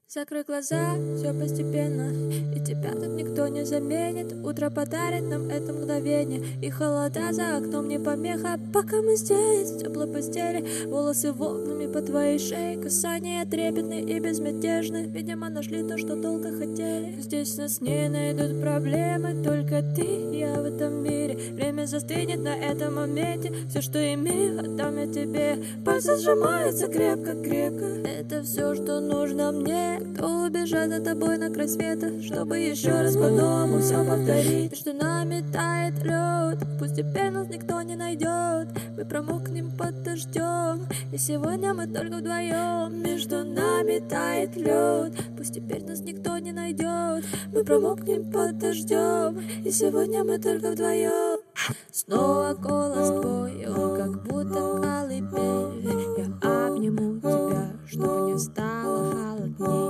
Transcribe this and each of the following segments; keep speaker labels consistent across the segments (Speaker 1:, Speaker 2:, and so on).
Speaker 1: Закрой глаза, все постепенно, и тебя тут никто не заменит. Утро подарит нам это мгновение, и холода за окном не помеха. Пока мы здесь, в теплой постели, волосы волнами по твоей шее, касания трепетны и безмятежны. Видимо, нашли то, что долго хотели. Здесь нас не найдут проблемы, только ты и я в этом мире. Время застынет на этом моменте, все, что имею, отдам я тебе. Пальцы сжимаются крепко-крепко, это все, что нужно мне. Кто убежать за тобой на край света, чтобы еще раз по-новому все повторить. Между нами тает лед, пусть теперь нас никто не найдет. Мы промокнем под дождем, и сегодня мы только вдвоем. Между нами тает лед, пусть теперь нас никто не найдет. Мы промокнем под дождем, и сегодня мы только вдвоем. Снова голос твой, он как будто колыбель. Я обниму тебя, чтобы не стало холодней.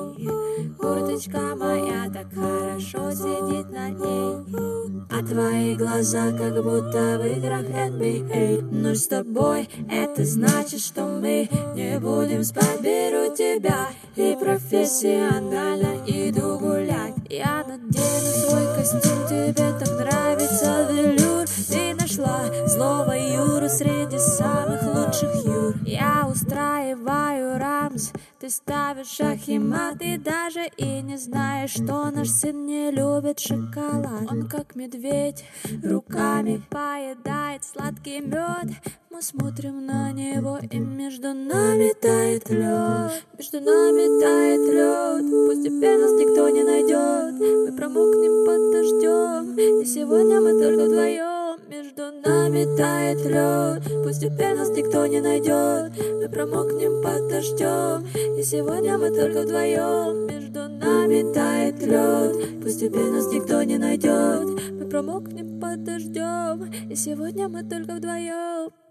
Speaker 1: Курточка моя так хорошо сидит на ней, а твои глаза как будто в играх NBA. Но с тобой это значит, что мы не будем спать. Беру тебя и профессионально иду гулять. Я надену свой костюм, тебе так нравится велюр. Ты нашла злого Юру среди самых лучших Юр. Я устраиваю рамс, ты ставишь шах и мат. И даже и не знаешь, что наш сын не любит шоколад. Он как медведь, руками поедает сладкий мед. Мы смотрим на него, и между нами тает лед. Между нами тает лед, пусть теперь нас никто не найдет. Мы промокнем под дождем, и сегодня мы только вдвоем. Между нами тает лед, пусть теперь нас никто не найдет. Мы промокнем под дождем, и сегодня мы только вдвоем. Между нами тает лед, пусть теперь нас никто не найдет. Мы промокнем под дождем, и сегодня мы только вдвоем.